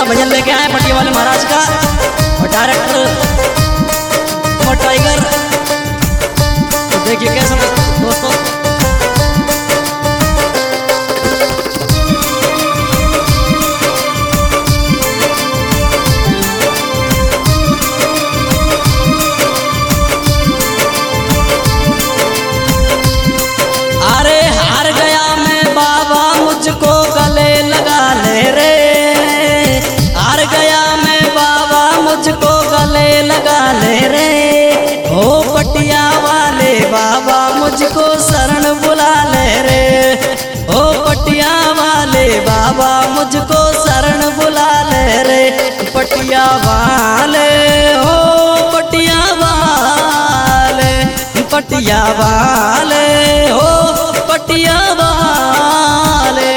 भजन लेके आए पटिया वाले महाराज का और डायरेक्टर कुमार टाइगर। तो देखिए कैसा दोस्तों। अरे हार गया मैं बाबा मुझको गले लगा ले रे, हार गया मैं बाबा मुझको गले लगा ले रे। ओ पटिया वाले बाबा मुझको शरण बुला ले रे, ओ पटिया वाले बाबा मुझको शरण बुला ले रे। पटिया वाले हो पटिया वाले, पटिया वाले हो पटिया वाले।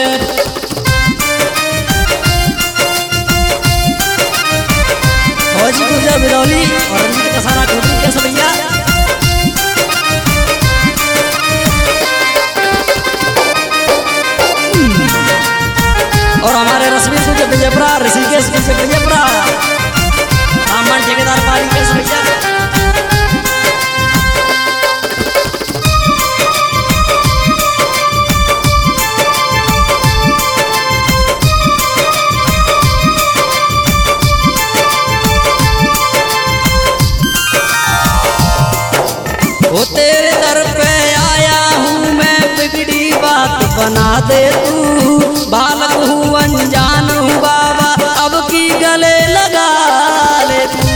फौजी गुजर बिरौली और रंजीत कसाना कोटली कैसे भैया। और हमारे रश्मि गुजर विजयपुरा, ऋषिकेश गुजर विजयपुरा, रामन ठेकेदार पाली कैसे भैया। वो तेरे दर पे आया हूँ मैं, बिगड़ी बात बना दे तू। बालक हूँ अनजान हूँ बाबा, अब की गले लगा ले तू।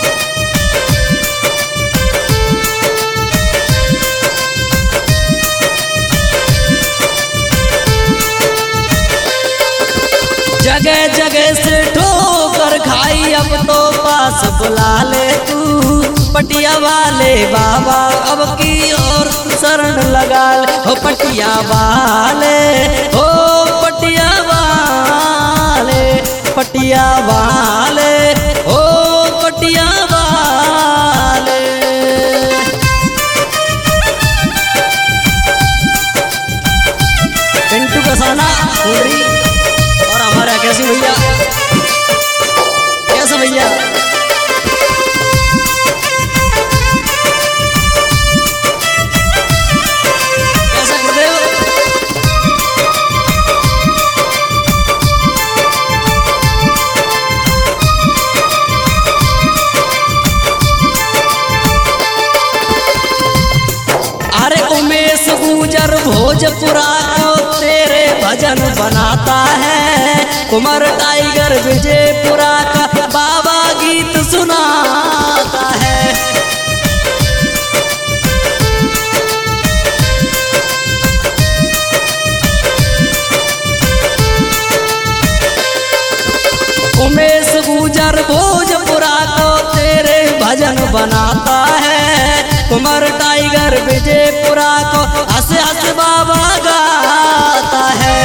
जगह जगह से ठोकर खाई, अब तो पास बुला ले तू। पटिया वाले बाबा अब की और शरण लगा ले, हो पटिया वाले हो पटिया वाले, पटिया वाले हो पटिया वाले। पिंटू कसाना कुंडरी और हमारे कैसे भैया, कैसे भैया। अरे उमेश गुजर भोजपुरा को तेरे भजन बनाता है, कुमार टाइगर विजयपुरा का बाबा गीत सुनाता है। उमेश गुजर भोजपुरा को तेरे भजन बनाता है, कुमार टाइगर विजयपुरा को हंस हंस बाबा गाता है।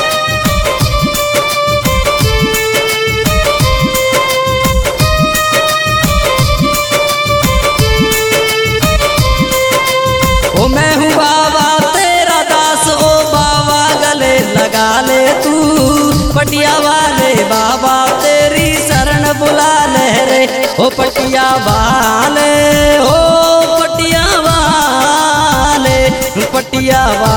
ओ मैं हूँ बाबा तेरा दास, ओ बाबा गले लगा ले तू। पटिया वाले बाबा तेरी शरण बुला ले रे, ओ पटिया वाले हो पटिया वाले, पटिया वाले।